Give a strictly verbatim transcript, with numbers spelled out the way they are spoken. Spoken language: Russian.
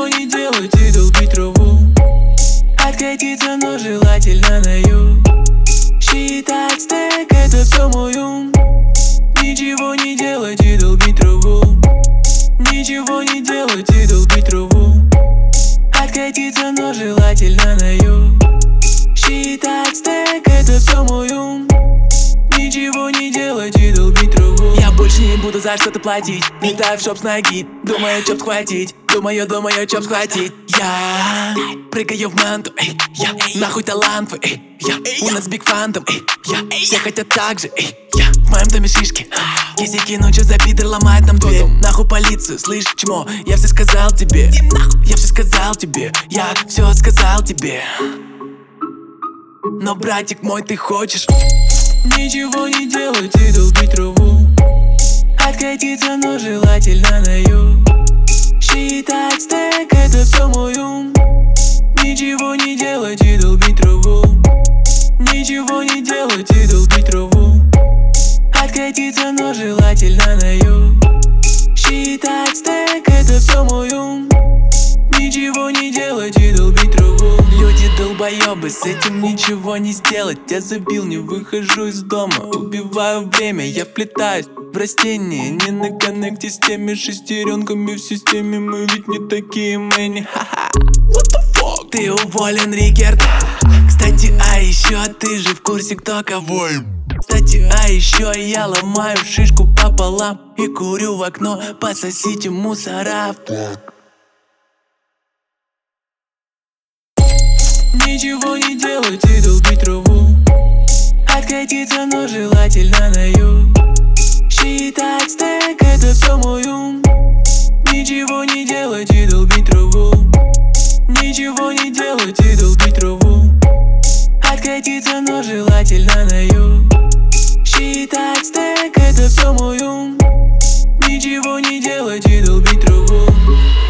Ничего не делать и долбить траву. Откатиться, но желательно на юг. Считать стек — это все мой ум. Ничего не делать и долбить траву. Ничего не делать и долбить траву. Откатиться, но желательно на юг. Считать стек — это все мой ум. Ничего не делать и долбить траву. Я больше не буду за что-то платить. Летаю в шоп с ноги, думаю, чоп схватить. Думаю, думаю, чоп схватить. Я прыгаю в манту, эй, я нахуй талант, эй, я у нас биг фантом, эй, я все хотят так же, эй, я в моем доме шишки. Кисики, ну чё за пидор ломает нам дверь? Нахуй полицию, слышь, чмо, я все сказал тебе. Я все сказал тебе, я все сказал тебе. Но, братик мой, ты хочешь ничего не делать и долбить траву. Откатиться, но желательно на юг. Считать стек — это все мой ум. Ничего не делать и долбить траву. Ничего не делать и долбить траву. Откатиться, но желательно на юг. Считать стек — это все мой ум. Ничего не делать и долбить траву. Люди долбоебы, с этим ничего не сделать. Я забил, не выхожу из дома. Убиваю время, я вплетаюсь в растение. Не на коннекте с теми шестеренками в системе. Мы ведь не такие мэни. Ха-ха. What the fuck? Ты уволен, Рикерд. Кстати, а еще ты же в курсе, кто кого. Кстати, а еще я ломаю шишку пополам и курю в окно. Пососите мусора. Ничего не делать и долбить траву. Откатиться, но желательно на юг. Считать стек — это все мой ум. Ничего не делать и долбить траву. Ничего не делать и долбить траву. Откатиться, но желательно на юг. Считать стек — это все мой ум. Ничего не делать и долбить траву.